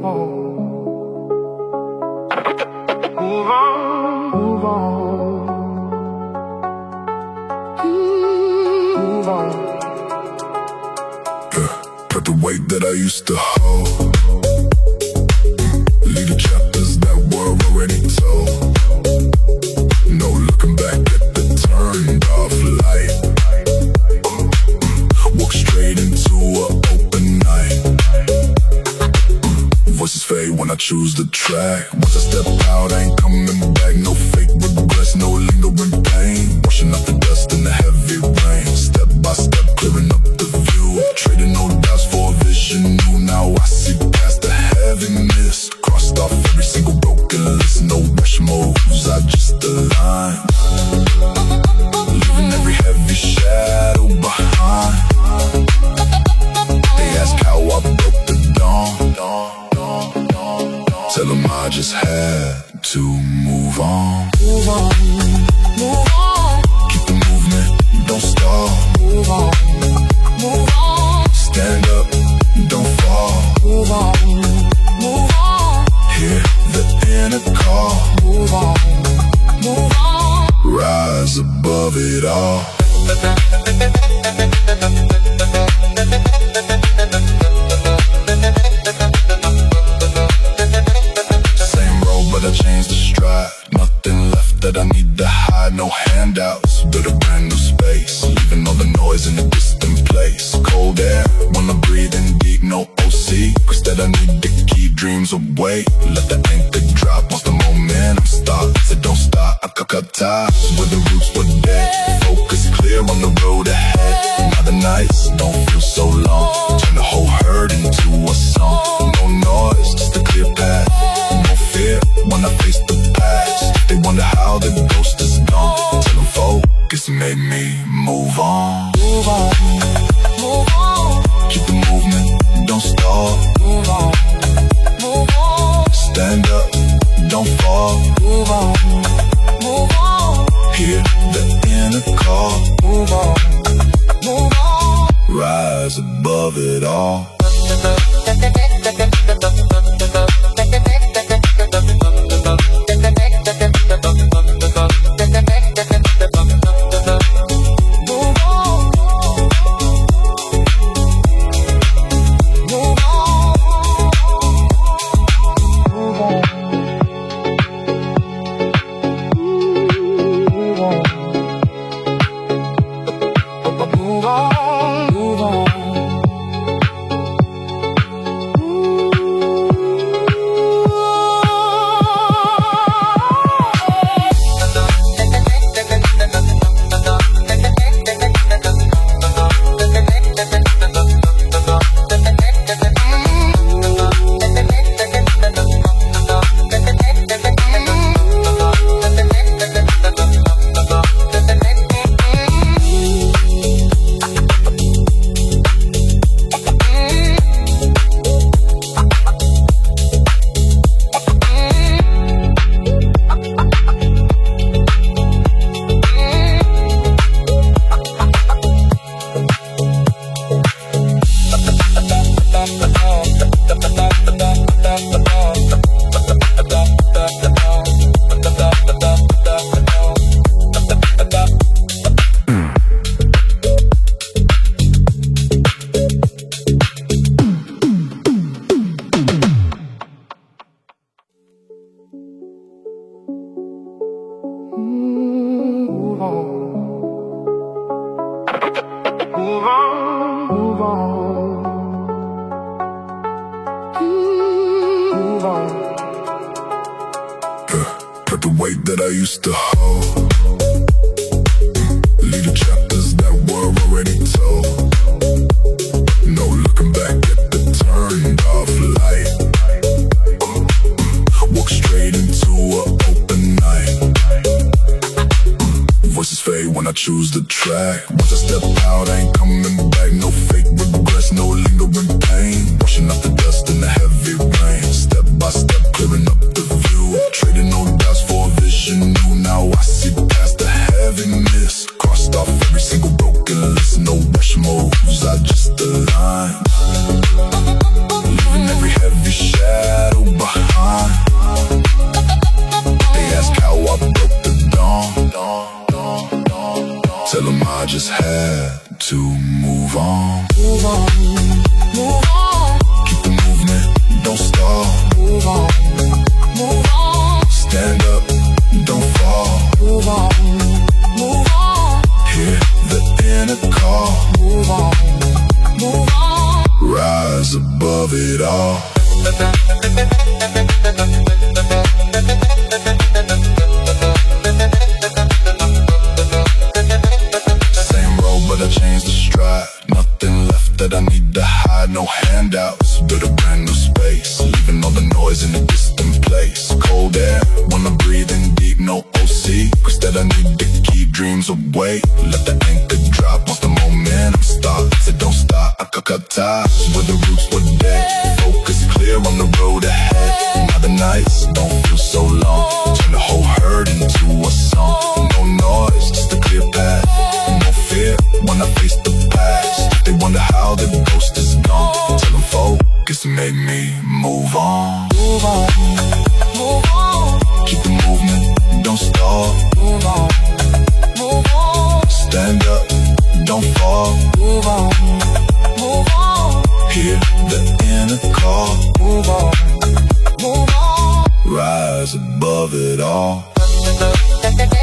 Move on, move on, move on. Cut the weight that I used to hold. Leave the chapters that were already told. No looking back at the turned off light. Walk straight into an open night. Voices fade when I choose the track. Once I step out, I ain't coming back. No fake regrets, no lingering pain. Washing out the dust in the heavy rain. Step by step, clearing up the view. Trading no doubts for a vision new. Now I see past the heaviness. Crossed off every single broken list. No rush moves, I just align. Leaving every heavy shadow behind. They ask how I broke the dawn. Tell them I just had to move on. Move on, move on. Keep the movement, don't stall. Move on, move on. Stand up, don't fall. Move on, move on. Hear the inner call. Move on, move on. Rise above it all. Same road, but I changed the stride. Nothing left that I need to hide. No handouts, build a brand new space. Leaving all the noise in a distant place. Cold air, wanna breathe in deep. No OC, cause that I need to keep dreams away. Let the anchor drop once the momentum starts. So don't stop, I cut ties where the roots were dead. Focus clear on the road ahead. Now the nights don't feel so long. Turn the whole herd into a song. No noise, just a clear path. No fear when I face the past. They wonder how the ghost is gone. Tell them focus made me move on. Move on, move on. Keep the movement, don't stall. Move on, move on. Stand up, don't fall. Move on, move on. Hear the inner call. Move on, move on. Rise above it all. Move on, move on, move on. Cut the weight that I used to hold. Leave the chapters that were already told. No looking back at the turned off light. Walk straight into an open night. Voices fade when I choose the track. Once I step out, I ain't coming back. No fake regrets, no lingering pain. Washing out the dust in the heavy rain. Step by step, clearing up the view. Trading no doubts for a vision new. Now I see past the heaviness. Crossed off every single broken list. No rush moves, I just align. Leaving every heavy shadow move on. Move on. Move on. Keep the movement, don't stop. Move on. Move on. Stand up, don't fall. Move on. Move on. Hear the inner call. Move on. Move on. Rise above it all. Same road, but I changed the stride. Nothing left that I need to hide. No handouts, build a brand new space. Leaving all the noise in a distant place. Cold air, when I'm breathing deep, no OC. Instead I need to keep dreams away. Let the anchor drop once the momentum starts. It don't stop, I cut ties where the roots were dead. Focus clear on the road ahead. Now the nights don't feel so long. Turn the whole herd into a song. No noise, just a clear path. No fear when I face the past. They wonder how the ghost is gone. Tell them focus made me move on. Move on. Move on. Keep the movement, don't stop. Move on. Move on. Stand up, don't fall. Move on. Move on. Hear the inner call. Move on. Move on. Rise above it all. Move on.